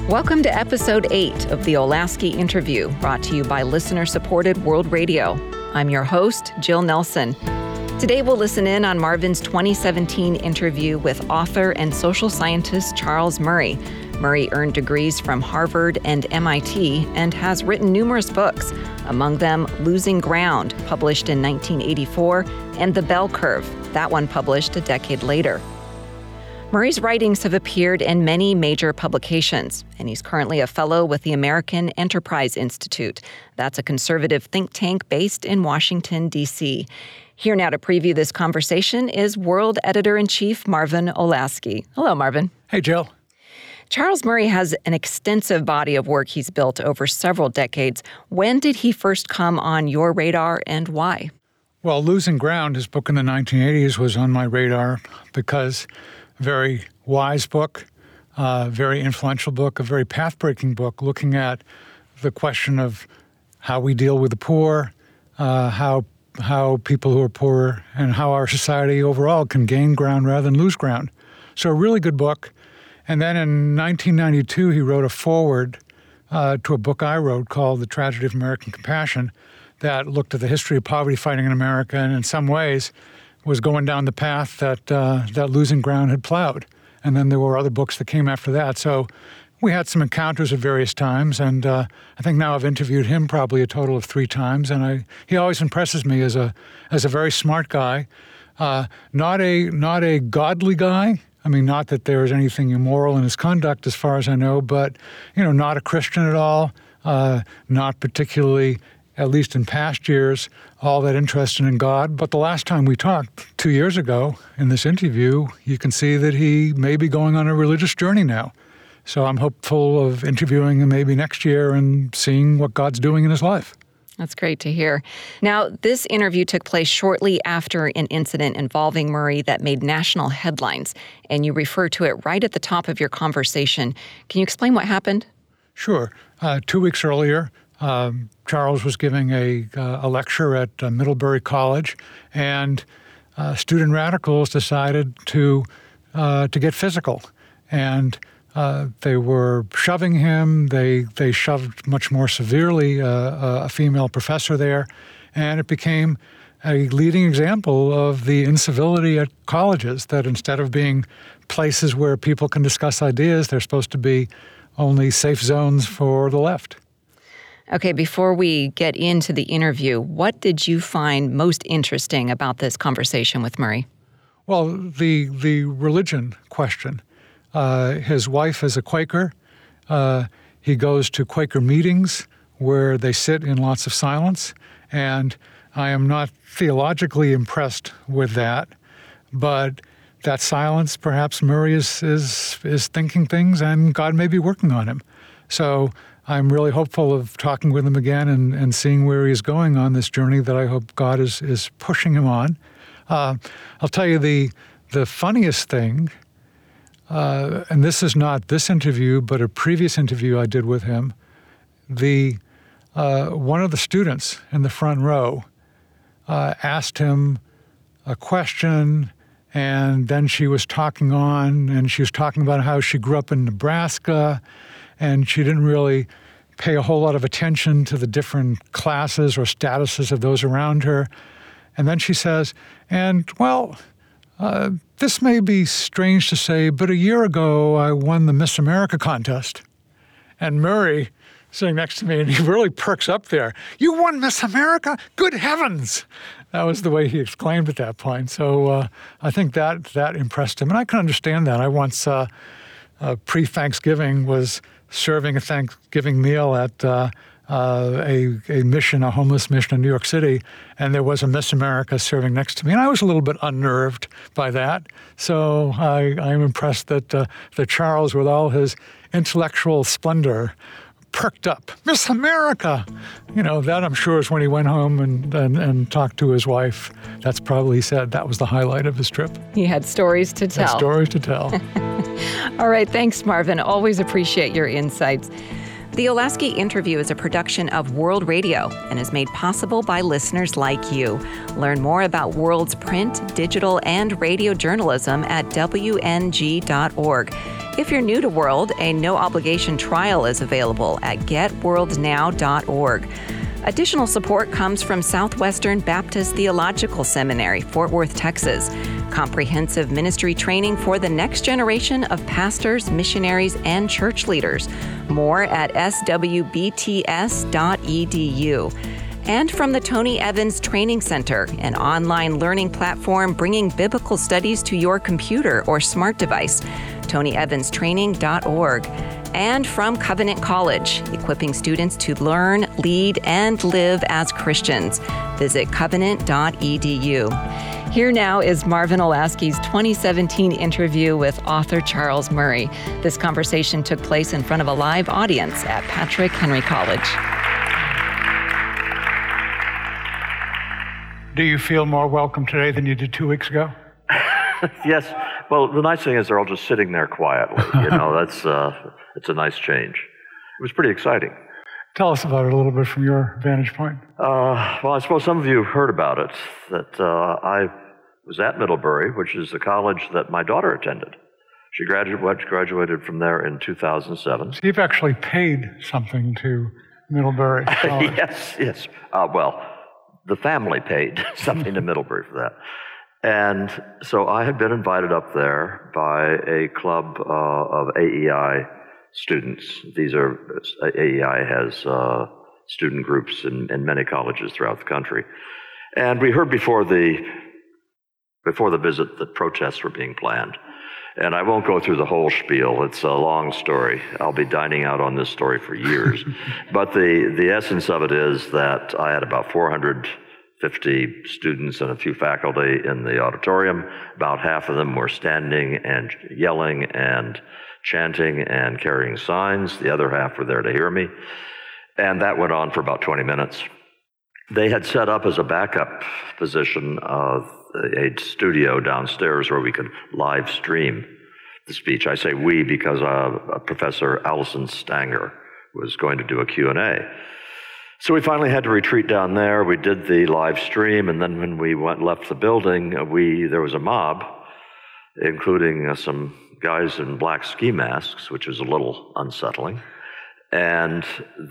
Welcome to Episode 8 of the Olasky Interview, brought to you by listener-supported World Radio. I'm your host, Jill Nelson. Today we'll listen in on Marvin's 2017 interview with author and social scientist Charles Murray. Murray earned degrees from Harvard and MIT and has written numerous books, among them Losing Ground, published in 1984, and The Bell Curve, that one published a decade later. Murray's writings have appeared in many major publications, and he's currently a fellow with the American Enterprise Institute. That's a conservative think tank based in Washington, D.C. Here now to preview this conversation is World Editor-in-Chief Marvin Olasky. Hello, Marvin. Hey, Jill. Charles Murray has an extensive body of work he's built over several decades. When did he first come on your radar and why? Well, Losing Ground, his book in the 1980s, was on my radar because very wise book, very influential book, a very path-breaking book looking at the question of how we deal with the poor, how people who are poor, and how our society overall can gain ground rather than lose ground. So a really good book. And then in 1992, he wrote a foreword to a book I wrote called The Tragedy of American Compassion that looked at the history of poverty fighting in America and in some ways was going down the path that Losing Ground had plowed. And then there were other books that came after that. So we had some encounters at various times, and I think now I've interviewed him probably a total of 3 times, and he always impresses me as a very smart guy, not a godly guy. I mean, not that there is anything immoral in his conduct as far as I know, but not a Christian at all, not particularly, at least in past years, all that interested in God. But the last time we talked, 2 years ago, in this interview, you can see that he may be going on a religious journey now. So I'm hopeful of interviewing him maybe next year and seeing what God's doing in his life. That's great to hear. Now, this interview took place shortly after an incident involving Murray that made national headlines, and you refer to it right at the top of your conversation. Can you explain what happened? Sure. 2 weeks earlier, Charles was giving a lecture at Middlebury College, and student radicals decided to get physical. And they were shoving him. They shoved much more severely a female professor there, and it became a leading example of the incivility at colleges, that instead of being places where people can discuss ideas, they're supposed to be only safe zones for the left. Okay, before we get into the interview, what did you find most interesting about this conversation with Murray? Well, the religion question. His wife is a Quaker. He goes to Quaker meetings where they sit in lots of silence, and I am not theologically impressed with that, but that silence, perhaps Murray is thinking things, and God may be working on him. So I'm really hopeful of talking with him again and seeing where he's going on this journey that I hope God is pushing him on. I'll tell you the funniest thing, and this is not this interview, but a previous interview I did with him. One of the students in the front row asked him a question, and then she was talking on, and she was talking about how she grew up in Nebraska, and she didn't really pay a whole lot of attention to the different classes or statuses of those around her. And then she says, this may be strange to say, but a year ago I won the Miss America contest. And Murray, sitting next to me, and he really perks up there. You won Miss America? Good heavens! That was the way he exclaimed at that point. So I think that impressed him. And I can understand that. I once, pre-Thanksgiving, was serving a Thanksgiving meal at a mission, a homeless mission in New York City, and there was a Miss America serving next to me, and I was a little bit unnerved by that. So I'm impressed that Charles, with all his intellectual splendor, perked up. Miss America! That I'm sure is when he went home and talked to his wife. That's probably, he said, that was the highlight of his trip. He had stories to tell. Stories to tell. All right, thanks, Marvin. Always appreciate your insights. The Olasky Interview is a production of World Radio and is made possible by listeners like you. Learn more about World's print, digital, and radio journalism at WNG.org. If you're new to World, a no-obligation trial is available at GetWorldNow.org. Additional support comes from Southwestern Baptist Theological Seminary, Fort Worth, Texas. Comprehensive ministry training for the next generation of pastors, missionaries, and church leaders. More at swbts.edu. And from the Tony Evans Training Center, an online learning platform bringing biblical studies to your computer or smart device. TonyEvansTraining.org. And from Covenant College, equipping students to learn, lead, and live as Christians. Visit covenant.edu. Here now is Marvin Olasky's 2017 interview with author Charles Murray. This conversation took place in front of a live audience at Patrick Henry College. Do you feel more welcome today than you did 2 weeks ago? Yes. Well, the nice thing is they're all just sitting there quietly. That's it's a nice change. It was pretty exciting. Tell us about it a little bit from your vantage point. Well, I suppose some of you have heard about it, that I was at Middlebury, which is the college that my daughter attended. She graduated from there in 2007. So you've actually paid something to Middlebury College. Yes. Well, the family paid something to Middlebury for that. And so I had been invited up there by a club of AEI students. AEI has student groups in many colleges throughout the country. And we heard before the visit that protests were being planned. And I won't go through the whole spiel. It's a long story. I'll be dining out on this story for years. But the essence of it is that I had about 450 students and a few faculty in the auditorium. About half of them were standing and yelling and chanting and carrying signs. The other half were there to hear me. And that went on for about 20 minutes. They had set up as a backup position a studio downstairs where we could live stream the speech. I say we because Professor Allison Stanger was going to do a Q&A. So we finally had to retreat down there. We did the live stream, and then when we left the building, there was a mob, including some guys in black ski masks, which was a little unsettling. And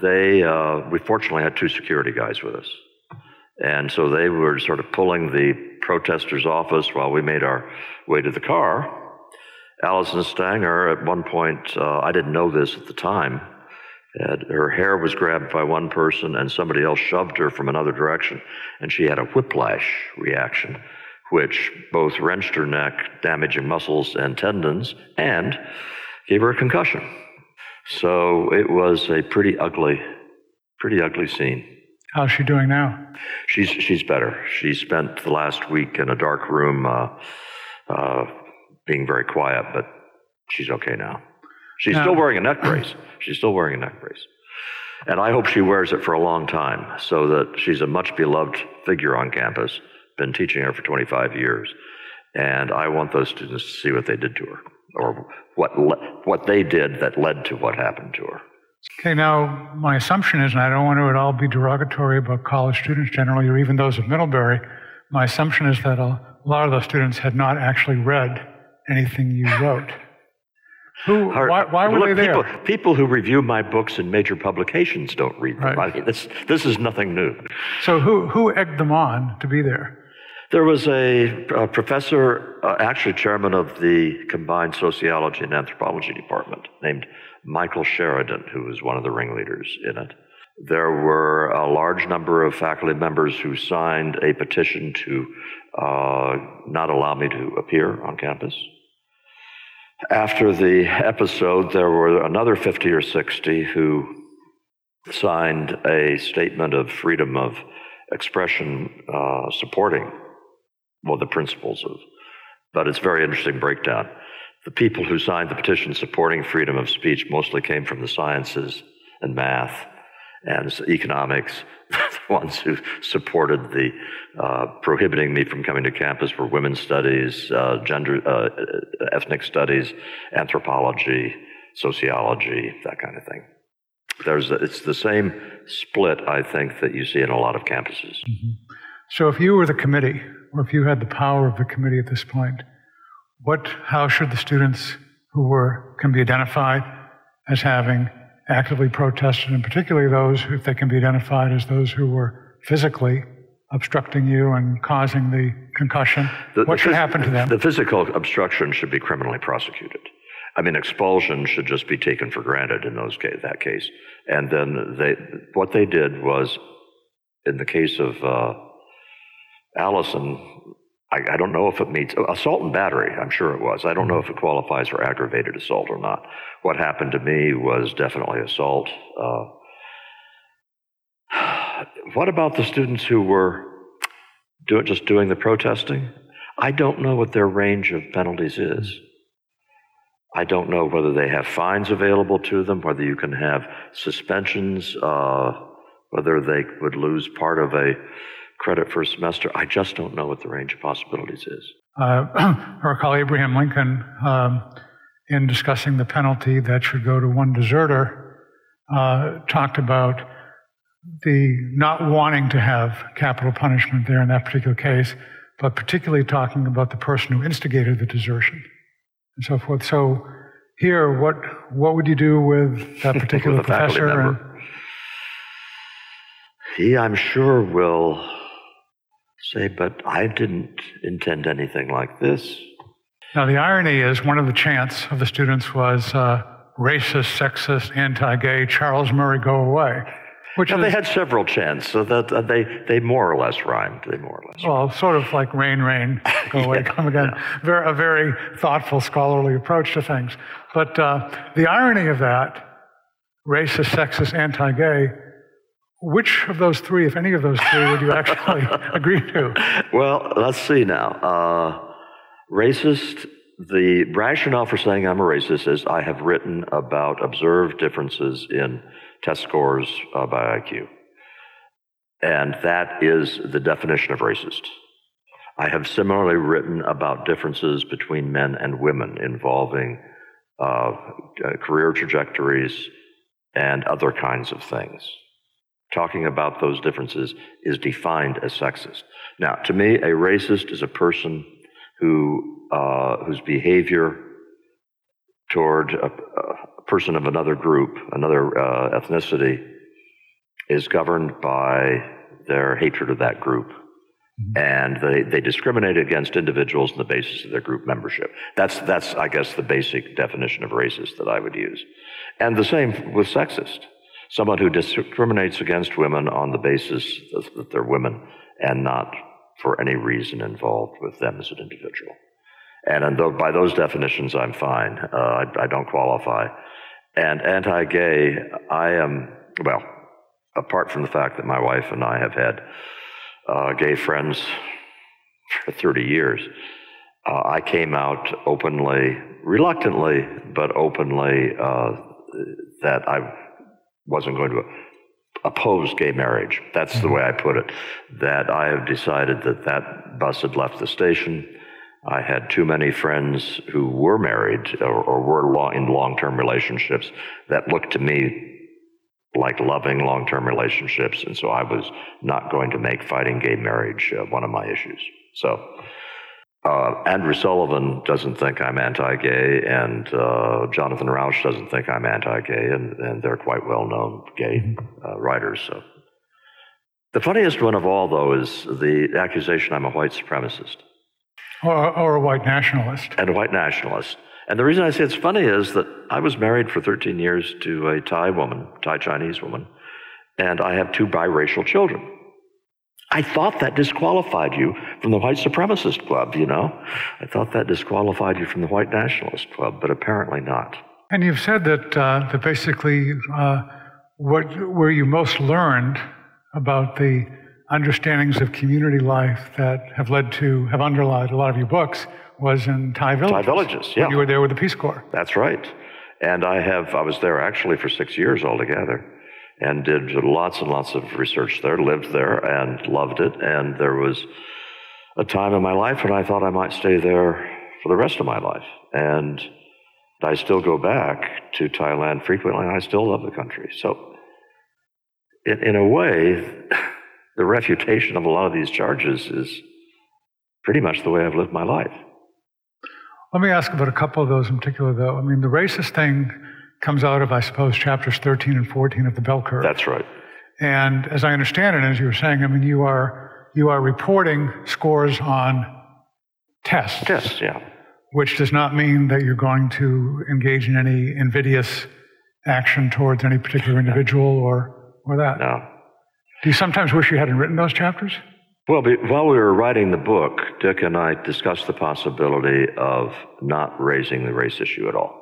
we fortunately had 2 security guys with us. And so they were sort of pulling the protesters' office while we made our way to the car. Allison Stanger, at one point, I didn't know this at the time, her hair was grabbed by one person and somebody else shoved her from another direction, and she had a whiplash reaction, which both wrenched her neck, damaging muscles and tendons, and gave her a concussion. So it was a pretty ugly scene. How's she doing now? She's better. She spent the last week in a dark room being very quiet, but she's okay now. She's still wearing a neck brace. And I hope she wears it for a long time, so that she's a much beloved figure on campus. Been teaching her for 25 years. And I want those students to see what they did to her, or what they did that led to what happened to her. Okay, now my assumption is, and I don't want to at all be derogatory about college students generally, or even those at Middlebury, my assumption is that a lot of those students had not actually read anything you wrote. Why were they there? People who review my books in major publications don't read them. Right. I mean, this is nothing new. So who egged them on to be there? There was a professor, actually chairman of the combined sociology and anthropology department, named Michael Sheridan, who was one of the ringleaders in it. There were a large number of faculty members who signed a petition to not allow me to appear on campus. After the episode, there were another 50 or 60 who signed a statement of freedom of expression supporting the principles of. But it's a very interesting breakdown. The people who signed the petition supporting freedom of speech mostly came from the sciences and math and economics. The ones who supported the prohibiting me from coming to campus were women's studies, ethnic studies, anthropology, sociology, that kind of thing. It's the same split, I think, that you see in a lot of campuses. Mm-hmm. So if you were the committee, or if you had the power of the committee at this point, how should the students who can be identified as having actively protested, and particularly those, if they can be identified as those who were physically obstructing you and causing the concussion, what should happen to them? The physical obstruction should be criminally prosecuted. I mean, expulsion should just be taken for granted in that case. And then what they did was, in the case of Allison, I don't know if it meets assault and battery. I'm sure it was. I don't know if it qualifies for aggravated assault or not. What happened to me was definitely assault. What about the students who were just doing the protesting? I don't know what their range of penalties is. I don't know whether they have fines available to them, whether you can have suspensions, whether they would lose part of a credit for a semester. I just don't know what the range of possibilities is. Our colleague Abraham Lincoln, in discussing the penalty that should go to one deserter, talked about the not wanting to have capital punishment there in that particular case, but particularly talking about the person who instigated the desertion and so forth. So here, what would you do with that particular with professor? He, I'm sure, will say, but I didn't intend anything like this. Now, the irony is one of the chants of the students was racist, sexist, anti-gay, Charles Murray, go away. They had several chants, so that they more or less rhymed. Well, sort of like rain, rain, go away, come again. Yeah. A very thoughtful, scholarly approach to things. But the irony of that, racist, sexist, anti-gay, which of those three, if any of those three, would you actually agree to? Well, let's see now. Racist, the rationale for saying I'm a racist is I have written about observed differences in test scores by IQ. And that is the definition of racist. I have similarly written about differences between men and women involving career trajectories and other kinds of things. Talking about those differences is defined as sexist. Now, to me, a racist is a person whose behavior toward a person of another group, another ethnicity, is governed by their hatred of that group. And they discriminate against individuals on the basis of their group membership. That's I guess, the basic definition of racist that I would use. And the same with sexist. Someone who discriminates against women on the basis that they're women and not for any reason involved with them as an individual. And by those definitions, I'm fine. I don't qualify. And anti-gay, I am, well, apart from the fact that my wife and I have had gay friends for 30 years, I came out openly, reluctantly, but openly, that I wasn't going to oppose gay marriage. That's the way I put it. That I have decided that bus had left the station. I had too many friends who were married or were in long-term relationships that looked to me like loving long-term relationships, and so I was not going to make fighting gay marriage one of my issues. So Andrew Sullivan doesn't think I'm anti-gay, and Jonathan Rauch doesn't think I'm anti-gay, and they're quite well-known gay writers. So the funniest one of all, though, is the accusation I'm a white supremacist. Or a white nationalist. And a white nationalist. And the reason I say it's funny is that I was married for 13 years to a Thai Chinese woman, and I have 2 biracial children. I thought that disqualified you from the white supremacist club, you know? I thought that disqualified you from the white nationalist club, but apparently not. And you've said that basically where you most learned about the understandings of community life that have underlined a lot of your books was in Thai villages. Thai villages, yeah. When you were there with the Peace Corps. That's right. And I was there actually for 6 years altogether and did lots and lots of research there, lived there and loved it. And there was a time in my life when I thought I might stay there for the rest of my life. And I still go back to Thailand frequently, and I still love the country. So in a way, the refutation of a lot of these charges is pretty much the way I've lived my life. Let me ask about a couple of those in particular, though. I mean, the racist thing comes out of, I suppose, chapters 13 and 14 of the Bell Curve. That's right. And as I understand it, as you were saying, I mean, you are reporting scores on tests. Tests, yeah. Which does not mean that you're going to engage in any invidious action towards any particular individual or that. No. Do you sometimes wish you hadn't written those chapters? Well, while we were writing the book, Dick and I discussed the possibility of not raising the race issue at all.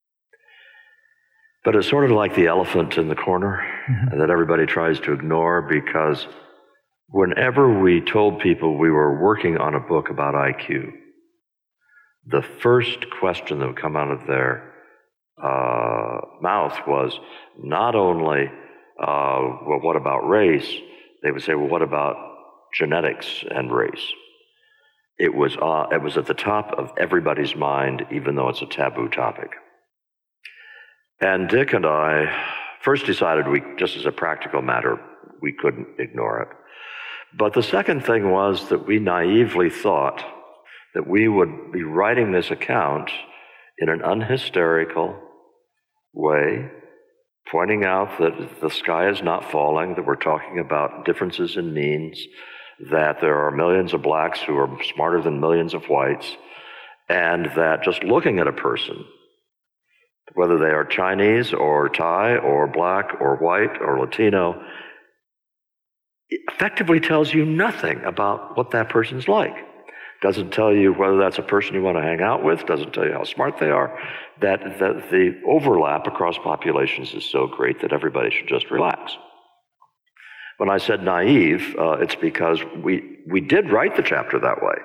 But it's sort of like the elephant in the corner that everybody tries to ignore, because whenever we told people we were working on a book about IQ, the first question that would come out of their mouth was not only, well, what about race? They would say, well, what about genetics and race? It was at the top of everybody's mind, even though it's a taboo topic. And Dick and I first decided just as a practical matter, we couldn't ignore it. But the second thing was that we naively thought that we would be writing this account in an unhysterical way, pointing out that the sky is not falling, that we're talking about differences in means, that there are millions of blacks who are smarter than millions of whites, and that just looking at a person, whether they are Chinese or Thai or black or white or Latino, effectively tells you nothing about what that person's like. Doesn't tell you whether that's a person you want to hang out with, doesn't tell you how smart they are, that the overlap across populations is so great that everybody should just relax. When I said naive, it's because we did write the chapter that way.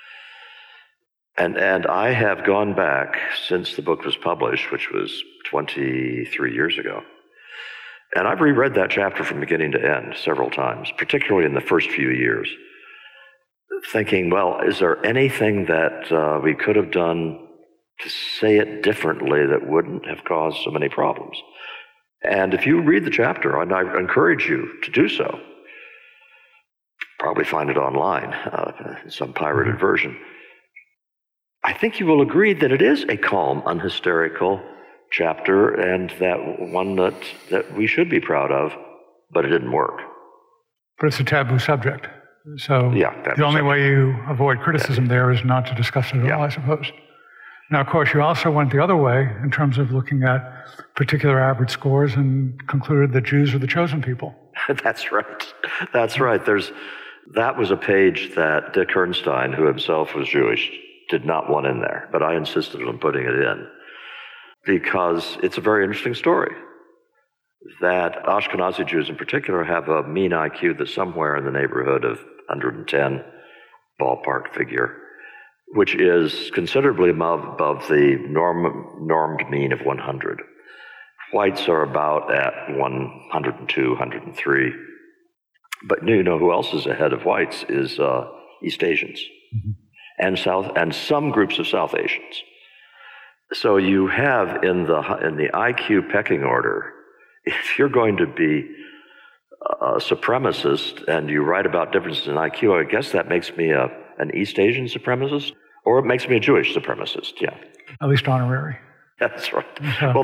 And I have gone back since the book was published, which was 23 years ago, and I've reread that chapter from beginning to end several times, particularly in the first few years, thinking, well, is there anything that we could have done to say it differently that wouldn't have caused so many problems? And if you read the chapter, and I encourage you to do so, probably find it online, some pirated version, I think you will agree that it is a calm, unhysterical chapter, and that one that we should be proud of, but it didn't work. But it's a taboo subject. So yeah, the only way you avoid criticism there is not to discuss it at all, I suppose. Now, of course, you also went the other way in terms of looking at particular average scores and concluded that Jews are the chosen people. That's right. That's right. That was a page that Dick Herrnstein, who himself was Jewish, did not want in there, but I insisted on putting it in because it's a very interesting story that Ashkenazi Jews in particular have a mean IQ that's somewhere in the neighborhood of 110 ballpark figure, which is considerably above the normed mean of 100. Whites are about at 102, 103. But you know who else is ahead of whites is East Asians. Mm-hmm. And some groups of South Asians. So you have in the IQ pecking order, if you're going to be a supremacist and you write about differences in IQ, I guess that makes me an East Asian supremacist, or it makes me a Jewish supremacist. Yeah, at least honorary. That's right. Well,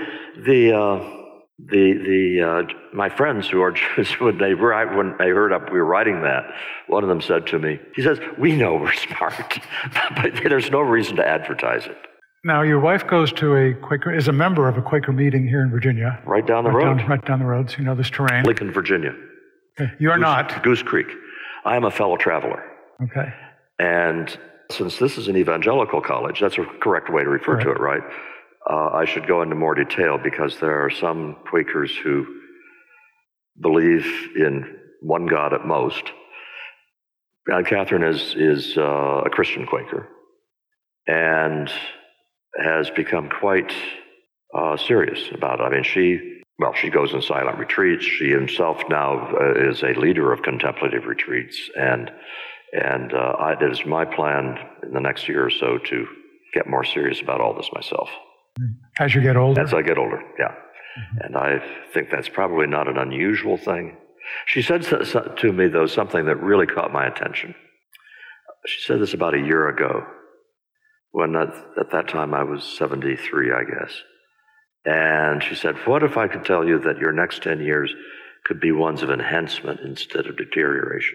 my friends who are Jews, when they heard we were writing that, one of them said to me, he says, "We know we're smart, but there's no reason to advertise it." Now, your wife is a member of a Quaker meeting here in Virginia. Right down the road. Right down the road, so you know this terrain. Lincoln, Virginia. Okay. You are not. Goose Creek. I am a fellow traveler. Okay. And since this is an evangelical college, that's a correct way to refer to it, right? I should go into more detail because there are some Quakers who believe in one God at most. Catherine is a Christian Quaker and has become quite serious about it. I mean, she goes in silent retreats. She himself now is a leader of contemplative retreats, and it is my plan in the next year or so to get more serious about all this myself. As you get older? As I get older, yeah. And I think that's probably not an unusual thing. She said to me, though, something that really caught my attention. She said this about a year ago, when at that time I was 73, I guess. And she said, what if I could tell you that your next 10 years could be ones of enhancement instead of deterioration?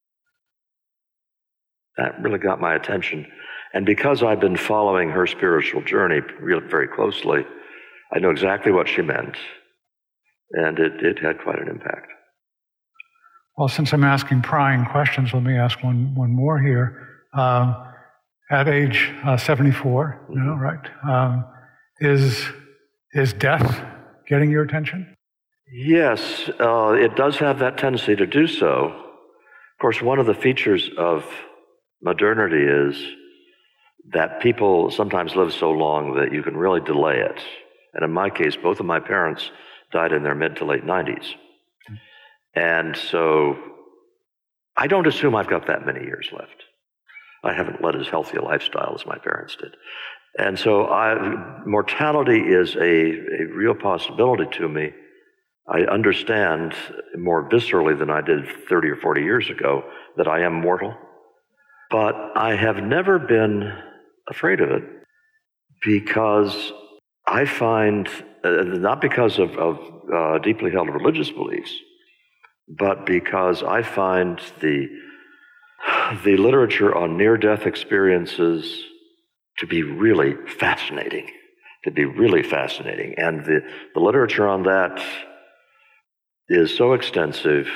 That really got my attention. And because I've been following her spiritual journey very closely, I know exactly what she meant. And it had quite an impact. Well, since I'm asking prying questions, let me ask one more here. At age 74, right? Is death getting your attention? Yes, it does have that tendency to do so. Of course, one of the features of modernity is that people sometimes live so long that you can really delay it. And in my case, both of my parents died in their mid to late 90s. And so I don't assume I've got that many years left. I haven't led as healthy a lifestyle as my parents did. And so mortality is a real possibility to me. I understand more viscerally than I did 30 or 40 years ago that I am mortal. But I have never been afraid of it because I find, not because of deeply held religious beliefs, but because I find the literature on near-death experiences to be really fascinating, And the literature on that is so extensive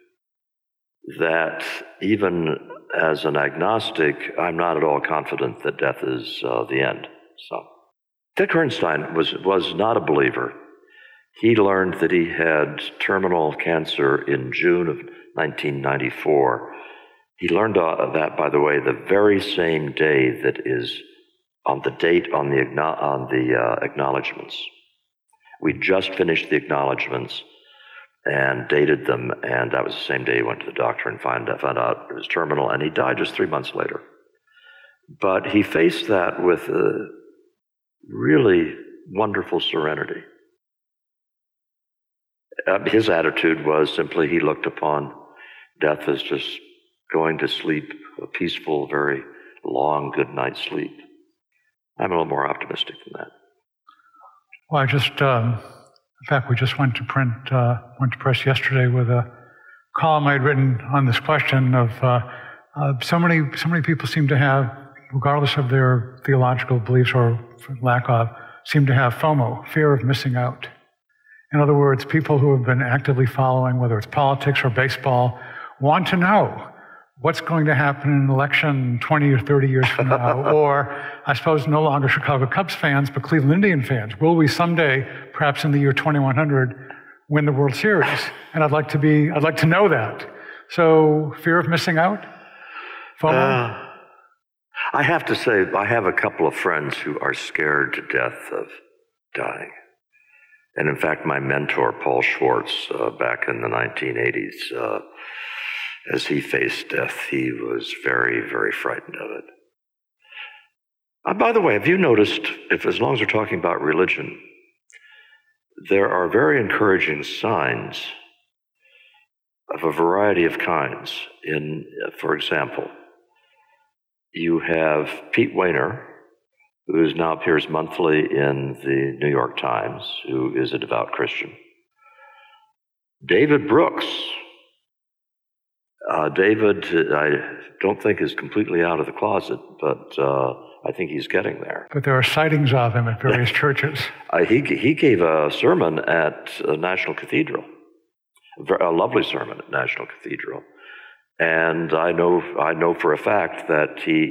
that even as an agnostic, I'm not at all confident that death is the end. So, Dick Herrnstein was not a believer. He learned that he had terminal cancer in June of 1994. He learned that, by the way, the very same day that is on the date on the acknowledgments. We just finished the acknowledgments and dated them, and that was the same day he went to the doctor and found out it was terminal, and he died just 3 months later. But he faced that with a really wonderful serenity. His attitude was simply he looked upon death as just going to sleep, a peaceful, very long, good night's sleep. I'm a little more optimistic than that. Well, in fact, we just went to press yesterday with a column I had written on this question of so many people seem to have, regardless of their theological beliefs or lack of, seem to have FOMO, fear of missing out. In other words, people who have been actively following, whether it's politics or baseball, want to know what's going to happen in an election 20 or 30 years from now, or I suppose no longer Chicago Cubs fans, but Cleveland Indian fans. Will we someday, perhaps in the year 2100, win the World Series? And I'd like to know that. So, fear of missing out? FOMO? I have to say, I have a couple of friends who are scared to death of dying. And in fact, my mentor, Paul Schwartz, back in the 1980s, as he faced death, he was very, very frightened of it. By the way, have you noticed, as long as we're talking about religion, there are very encouraging signs of a variety of kinds. For example, you have Pete Wehner, who now appears monthly in the New York Times, who is a devout Christian. David Brooks. David, I don't think is completely out of the closet, but I think he's getting there. But there are sightings of him at various churches. He gave a sermon at National Cathedral, a lovely sermon at National Cathedral. And I know for a fact that he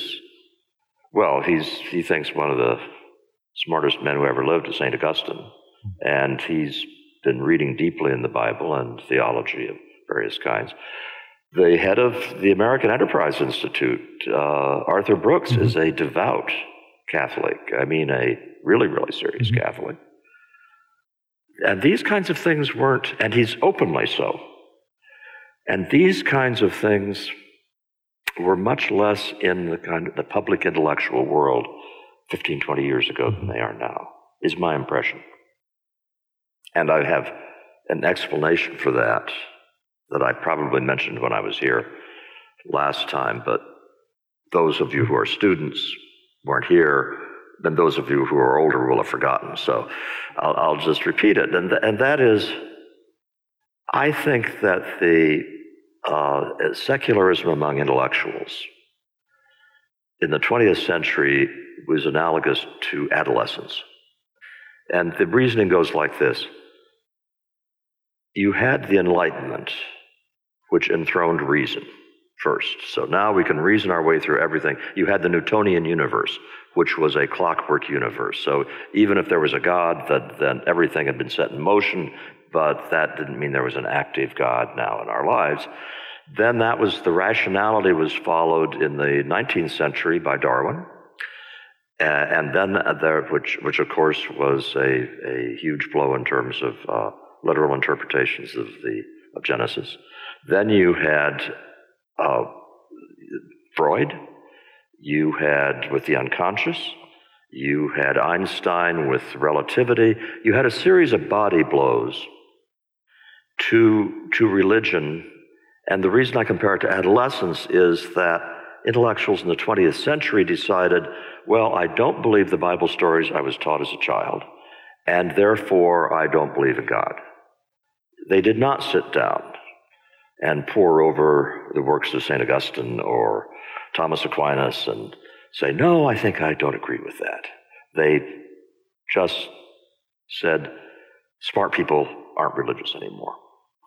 thinks one of the smartest men who ever lived is St. Augustine. And he's been reading deeply in the Bible and theology of various kinds. The head of the American Enterprise Institute, Arthur Brooks, is a devout Catholic. I mean, a really, really serious Catholic. And these kinds of things weren't, and he's openly so. And these kinds of things were much less in the public intellectual world 15, 20 years ago than they are now, is my impression. And I have an explanation for that I probably mentioned when I was here last time, but those of you who are students weren't here, then those of you who are older will have forgotten. So I'll just repeat it. And that is, I think that the secularism among intellectuals in the 20th century was analogous to adolescence. And the reasoning goes like this. You had the Enlightenment, which enthroned reason first. So now we can reason our way through everything. You had the Newtonian universe, which was a clockwork universe. So even if there was a God, then everything had been set in motion, but that didn't mean there was an active God now in our lives. Then the rationality was followed in the 19th century by Darwin, and then which of course was a huge blow in terms of literal interpretations of Genesis. Then you had Freud, you had with the unconscious, you had Einstein with relativity, you had a series of body blows to religion. And the reason I compare it to adolescence is that intellectuals in the 20th century decided, well, I don't believe the Bible stories I was taught as a child, and therefore I don't believe in God. They did not sit down and pore over the works of St. Augustine or Thomas Aquinas and say, no, I think I don't agree with that. They just said, smart people aren't religious anymore.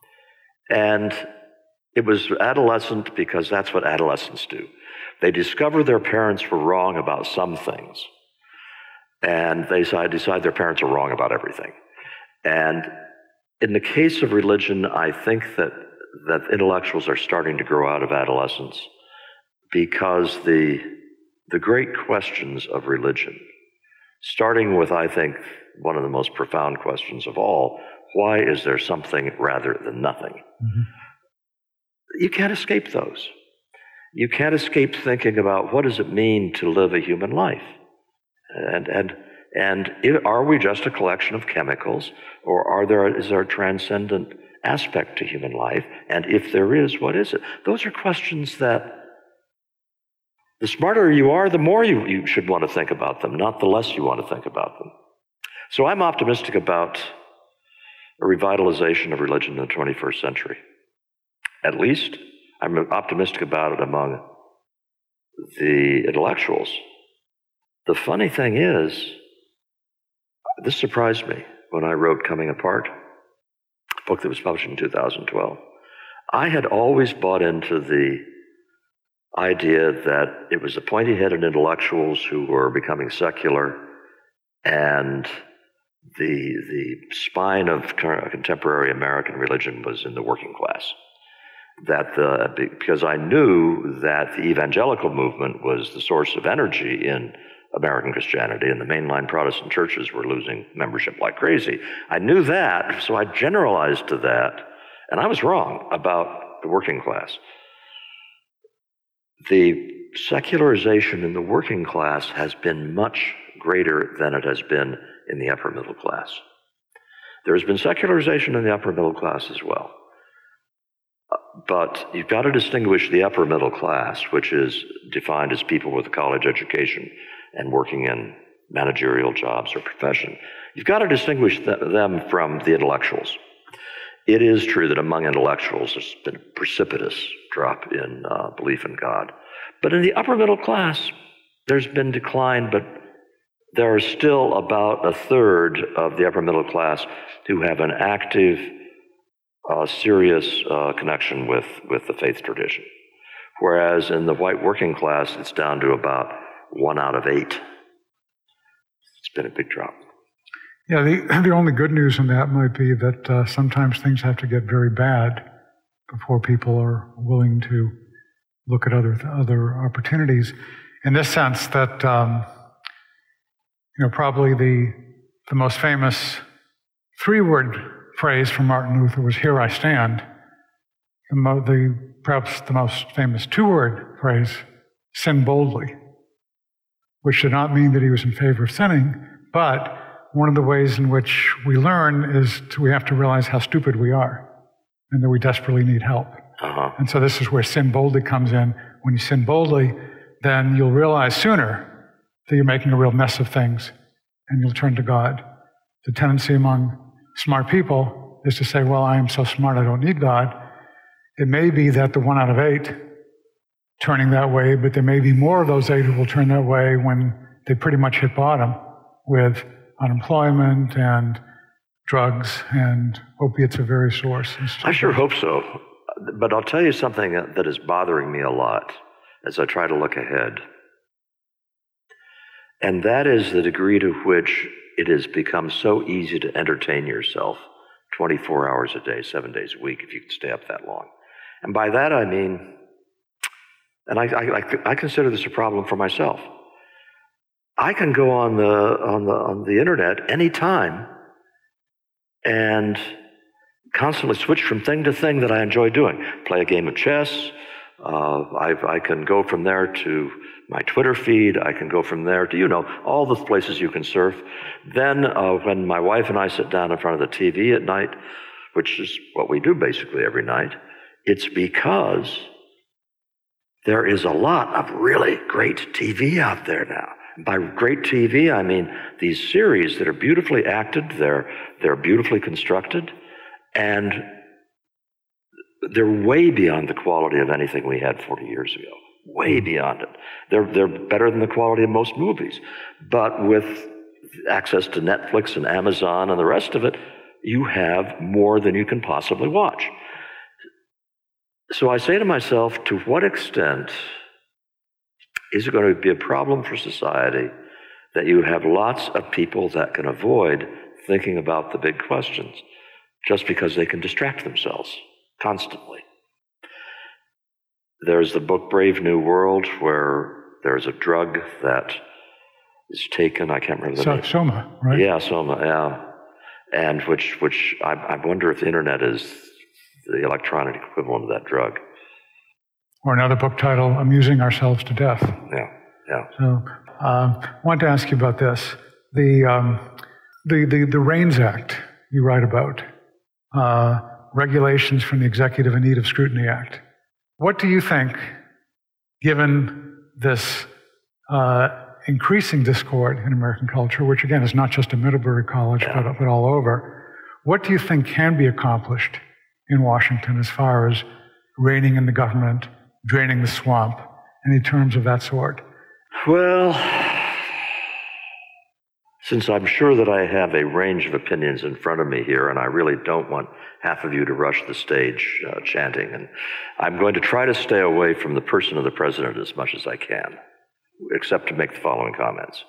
And it was adolescent because that's what adolescents do. They discover their parents were wrong about some things, and they decide their parents are wrong about everything. And in the case of religion, I think that intellectuals are starting to grow out of adolescence because the great questions of religion, starting with, I think, one of the most profound questions of all, why is there something rather than nothing? Mm-hmm. You can't escape those. You can't escape thinking about what does it mean to live a human life? And are we just a collection of chemicals, or is there a transcendent aspect to human life? And if there is, what is it? Those are questions that the smarter you are, the more you should want to think about them, not the less you want to think about them. So I'm optimistic about a revitalization of religion in the 21st century. At least I'm optimistic about it among the intellectuals. The funny thing is, this surprised me when I wrote Coming Apart, a book that was published in 2012. I had always bought into the idea that it was the pointy-headed intellectuals who were becoming secular, and the spine of contemporary American religion was in the working class. Because I knew that the evangelical movement was the source of energy in American Christianity, and the mainline Protestant churches were losing membership like crazy. I knew that, so I generalized to that, and I was wrong about the working class. The secularization in the working class has been much greater than it has been in the upper middle class. There has been secularization in the upper middle class as well. But you've got to distinguish the upper middle class, which is defined as people with a college education and working in managerial jobs or profession. You've got to distinguish them from the intellectuals. It is true that among intellectuals there's been a precipitous drop in belief in God. But in the upper middle class, there's been decline, but there are still about a third of the upper middle class who have an active, serious connection with the faith tradition. Whereas in the white working class, it's down to about 1 out of 8. It's been a big drop. Yeah, the only good news in that might be that sometimes things have to get very bad before people are willing to look at other opportunities. In this sense, that probably the most famous 3-word phrase from Martin Luther was "Here I stand." Perhaps the most famous 2-word phrase, "Sin boldly," which did not mean that he was in favor of sinning, but one of the ways in which we learn is we have to realize how stupid we are and that we desperately need help. Uh-huh. And so this is where sin boldly comes in. When you sin boldly, then you'll realize sooner that you're making a real mess of things, and you'll turn to God. The tendency among smart people is to say, well, I am so smart I don't need God. It may be that the 1 out of 8 turning that way, but there may be more of those 8 who will turn that way when they pretty much hit bottom with unemployment and drugs and opiates of various sorts. I sure hope so. But I'll tell you something that is bothering me a lot as I try to look ahead. And that is the degree to which it has become so easy to entertain yourself 24 hours a day, 7 days a week, if you can stay up that long. And by that I mean, and I consider this a problem for myself. I can go on the internet anytime and constantly switch from thing to thing that I enjoy doing. Play a game of chess. I can go from there to my Twitter feed. I can go from there to, all the places you can surf. Then when my wife and I sit down in front of the TV at night, which is what we do basically every night, it's because there is a lot of really great TV out there now. By great TV, I mean these series that are beautifully acted, they're beautifully constructed, and they're way beyond the quality of anything we had 40 years ago. Way beyond it. They're better than the quality of most movies. But with access to Netflix and Amazon and the rest of it, you have more than you can possibly watch. So I say to myself, to what extent is it going to be a problem for society that you have lots of people that can avoid thinking about the big questions just because they can distract themselves constantly? There's the book Brave New World, where there's a drug that is taken, I can't remember the name. Soma, right? Yeah, Soma, yeah. And which I wonder if the internet is the electronic equivalent of that drug. Or another book title, Amusing Ourselves to Death. Yeah. So I wanted to ask you about this. The REINS Act you write about, regulations from the Executive in Need of Scrutiny Act. What do you think, given this increasing discord in American culture, which again is not just at Middlebury College, but all over, what do you think can be accomplished in Washington as far as reining in the government, draining the swamp, any terms of that sort? Well, since I'm sure that I have a range of opinions in front of me here, and I really don't want half of you to rush the stage chanting, and I'm going to try to stay away from the person of the president as much as I can, except to make the following comments.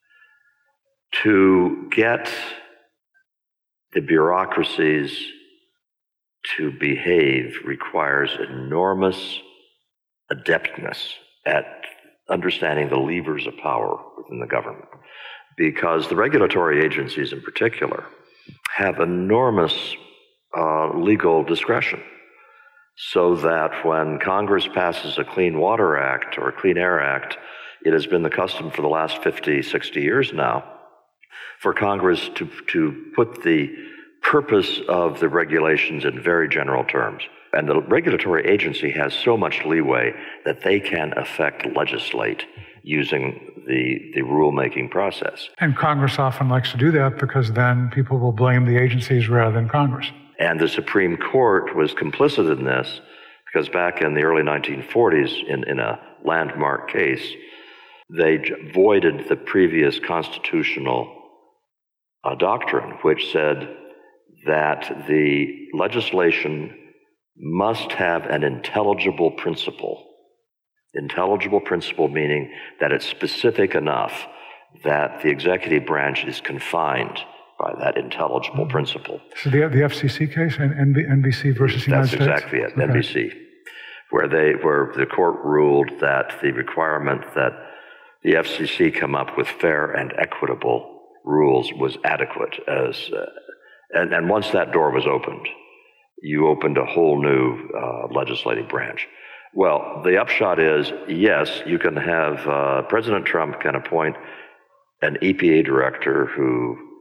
To get the bureaucracies to behave requires enormous adeptness at understanding the levers of power within the government, because the regulatory agencies in particular have enormous legal discretion, so that when Congress passes a Clean Water Act or a Clean Air Act, it has been the custom for the last 50, 60 years now for Congress to put the purpose of the regulations in very general terms. And the regulatory agency has so much leeway that they can legislate using the rulemaking process. And Congress often likes to do that because then people will blame the agencies rather than Congress. And the Supreme Court was complicit in this because back in the early 1940s, in a landmark case, they voided the previous constitutional doctrine, which said that the legislation must have an intelligible principle. Intelligible principle meaning that it's specific enough that the executive branch is confined by that intelligible principle. So the FCC case, NBC versus United States? That's exactly it, okay. NBC, where the court ruled that the requirement that the FCC come up with fair and equitable rules was adequate. And once that door was opened, you opened a whole new legislative branch. Well, the upshot is, yes, you can have, President Trump can appoint an EPA director who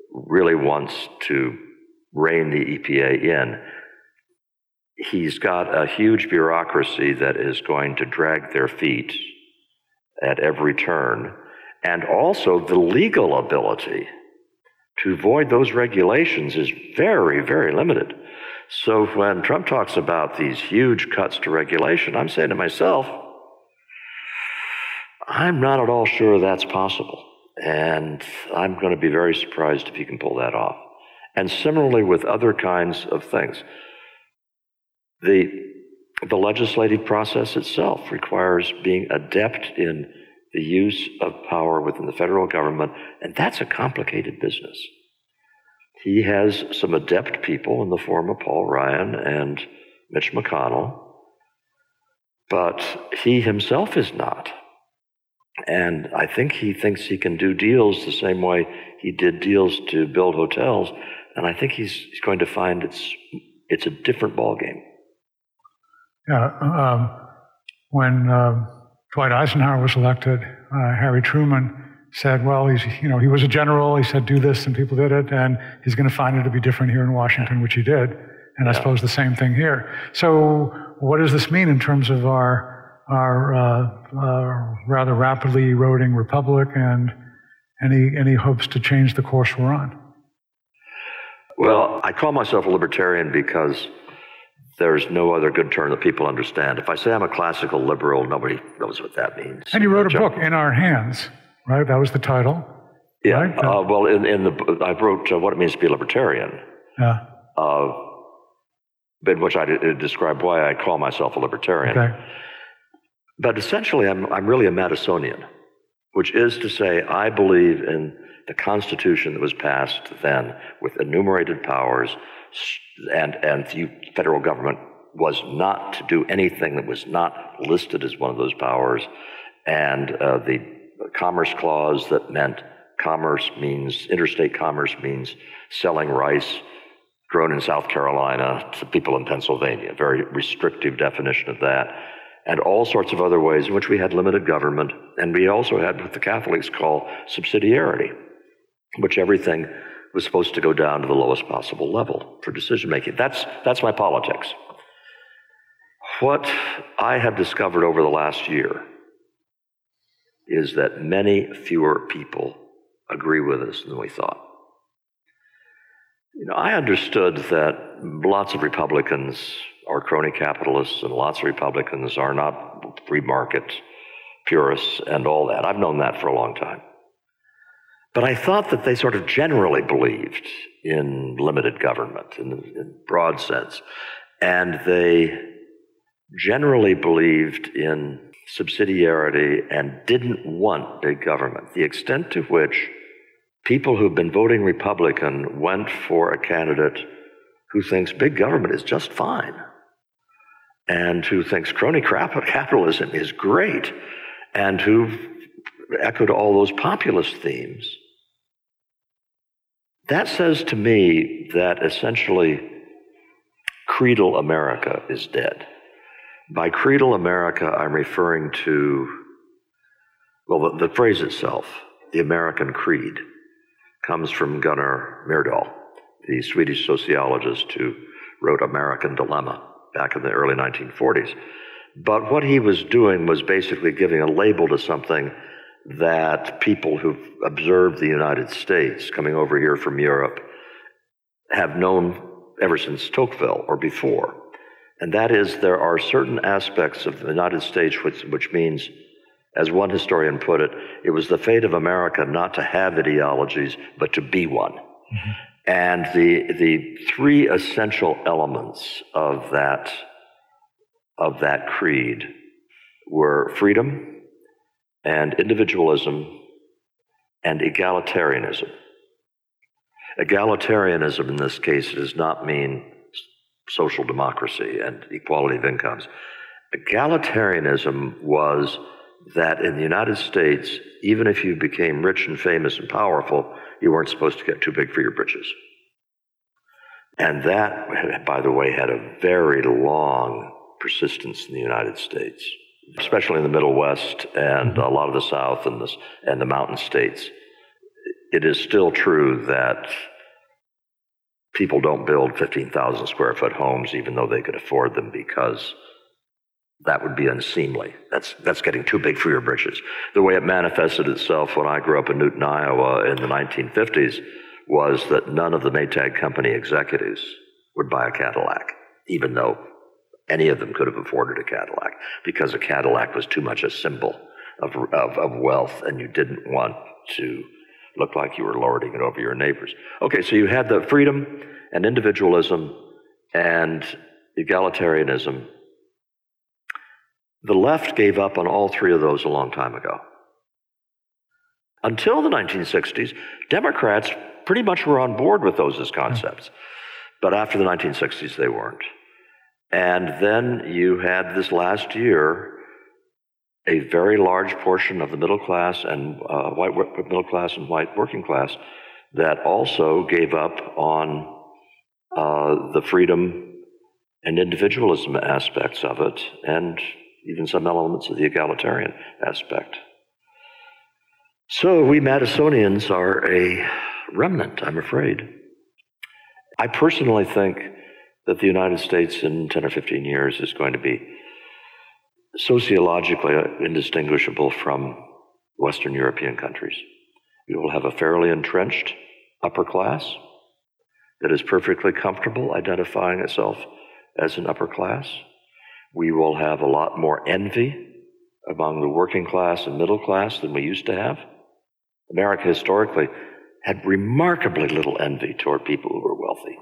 really wants to rein the EPA in, he's got a huge bureaucracy that is going to drag their feet at every turn, and also the legal ability to avoid those regulations is very, very limited. So when Trump talks about these huge cuts to regulation, I'm saying to myself, I'm not at all sure that's possible. And I'm going to be very surprised if he can pull that off. And similarly with other kinds of things. The legislative process itself requires being adept in the use of power within the federal government, and that's a complicated business. He has some adept people in the form of Paul Ryan and Mitch McConnell, but he himself is not. And I think he thinks he can do deals the same way he did deals to build hotels, and I think he's going to find it's a different ballgame. Yeah, when Dwight Eisenhower was elected, Harry Truman said, well, he was a general. He said, do this, and people did it, and he's going to find it to be different here in Washington, which he did. And I suppose the same thing here. So what does this mean in terms of our rather rapidly eroding republic and any hopes to change the course we're on? Well, I call myself a libertarian because there's no other good term that people understand. If I say I'm a classical liberal, nobody knows what that means. And you wrote a book, In Our Hands, right? That was the title. Yeah. Right? Well, in the book, I wrote What It Means to Be a Libertarian, in which I describe why I call myself a libertarian. Okay. But essentially, I'm really a Madisonian, which is to say I believe in the Constitution that was passed then with enumerated powers, and the federal government was not to do anything that was not listed as one of those powers, and the Commerce Clause that meant interstate commerce means selling rice grown in South Carolina to people in Pennsylvania, very restrictive definition of that, and all sorts of other ways in which we had limited government, and we also had what the Catholics call subsidiarity, which everything was supposed to go down to the lowest possible level for decision-making. That's my politics. What I have discovered over the last year is that many fewer people agree with us than we thought. I understood that lots of Republicans are crony capitalists and lots of Republicans are not free market purists and all that. I've known that for a long time. But I thought that they sort of generally believed in limited government in broad sense. And they generally believed in subsidiarity and didn't want big government. The extent to which people who've been voting Republican went for a candidate who thinks big government is just fine and who thinks crony capitalism is great and who echoed all those populist themes. That says to me that essentially creedal America is dead. By creedal America, I'm referring to, well, the phrase itself, the American creed, comes from Gunnar Myrdal, the Swedish sociologist who wrote American Dilemma back in the early 1940s. But what he was doing was basically giving a label to something that people who've observed the United States coming over here from Europe have known ever since Tocqueville or before. And that is, there are certain aspects of the United States which means, as one historian put it, it was the fate of America not to have ideologies, but to be one. Mm-hmm. And the three essential elements of that creed were freedom and individualism and egalitarianism. Egalitarianism in this case does not mean social democracy and equality of incomes. Egalitarianism was that in the United States, even if you became rich and famous and powerful, you weren't supposed to get too big for your britches. And that, by the way, had a very long persistence in the United States, especially in the Middle West and a lot of the South and the mountain states. it is still true that people don't build 15,000 square foot homes even though they could afford them, because that would be unseemly. That's getting too big for your britches. The way it manifested itself when I grew up in Newton, Iowa in the 1950s was that none of the Maytag Company executives would buy a Cadillac, even though any of them could have afforded a Cadillac, because a Cadillac was too much a symbol of wealth, and you didn't want to look like you were lording it over your neighbors. Okay, so you had the freedom and individualism and egalitarianism. The left gave up on all three of those a long time ago. Until the 1960s, Democrats pretty much were on board with those as concepts. But after the 1960s, they weren't. And then you had this last year a very large portion of the middle class and white middle class and white working class that also gave up on the freedom and individualism aspects of it, and even some elements of the egalitarian aspect. So we Madisonians are a remnant, I'm afraid. I personally think that the United States in 10 or 15 years is going to be sociologically indistinguishable from Western European countries. We will have a fairly entrenched upper class that is perfectly comfortable identifying itself as an upper class. We will have a lot more envy among the working class and middle class than we used to have. America historically had remarkably little envy toward people who were wealthy.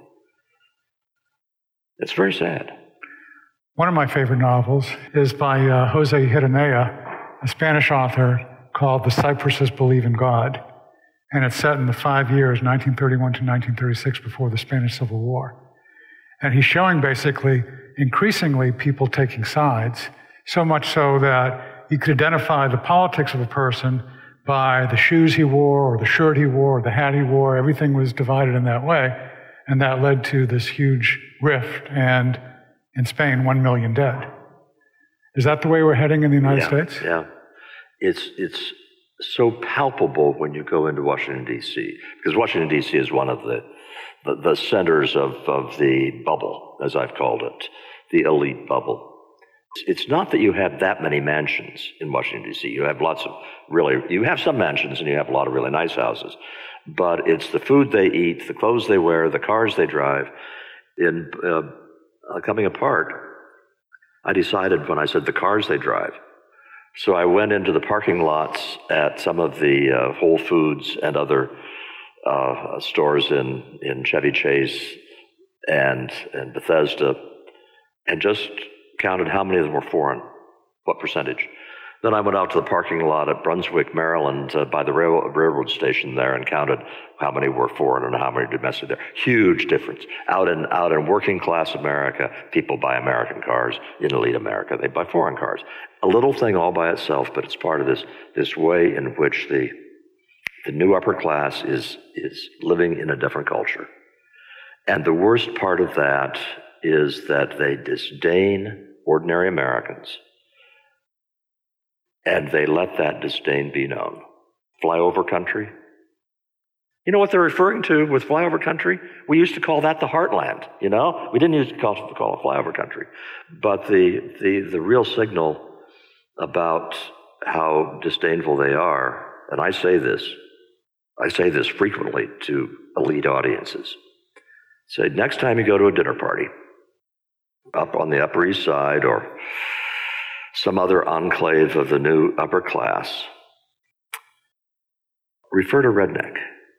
It's very sad. One of my favorite novels is by Jose Hironea, a Spanish author, called The Cypresses Believe in God. And it's set in the 5 years, 1931 to 1936, before the Spanish Civil War. And he's showing basically increasingly people taking sides, so much so that you could identify the politics of a person by the shoes he wore, or the shirt he wore, or the hat he wore. Everything was divided in that way. And that led to this huge rift, and in Spain, 1 million dead. Is that the way we're heading in the United States? Yeah. It's so palpable when you go into Washington, D.C., because Washington, D.C. is one of the centers of the bubble, as I've called it, the elite bubble. It's not that you have that many mansions in Washington, D.C. You have some mansions and you have a lot of really nice houses, but it's the food they eat, the clothes they wear, the cars they drive. In coming apart, I decided when I said the cars they drive. So I went into the parking lots at some of the Whole Foods and other stores in Chevy Chase and Bethesda, and just counted how many of them were foreign, what percentage. Then I went out to the parking lot at Brunswick, Maryland, by the railroad station there, and counted how many were foreign and how many domestic there. Huge difference. Out in working class America, people buy American cars. In elite America, they buy foreign cars. A little thing all by itself, but it's part of this way in which the new upper class is living in a different culture. And the worst part of that is that they disdain ordinary Americans. And they let that disdain be known. Flyover country. You know what they're referring to with flyover country? We used to call that the heartland, you know? We didn't used to call it flyover country. But the real signal about how disdainful they are, and I say this frequently to elite audiences. Say, next time you go to a dinner party, up on the Upper East Side or some other enclave of the new upper class, refer to redneck.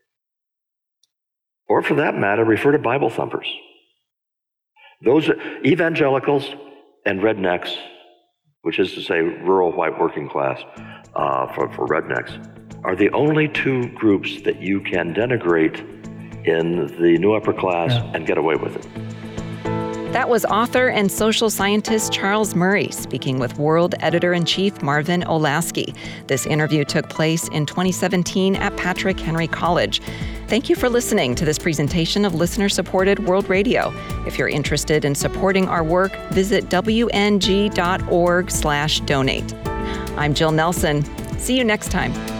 Or for that matter, refer to Bible thumpers. Those evangelicals and rednecks, which is to say rural white working class for rednecks, are the only two groups that you can denigrate in the new upper class and get away with it. That was author and social scientist Charles Murray speaking with World Editor-in-Chief Marvin Olasky. This interview took place in 2017 at Patrick Henry College. Thank you for listening to this presentation of listener-supported World Radio. If you're interested in supporting our work, visit wng.org/donate. I'm Jill Nelson. See you next time.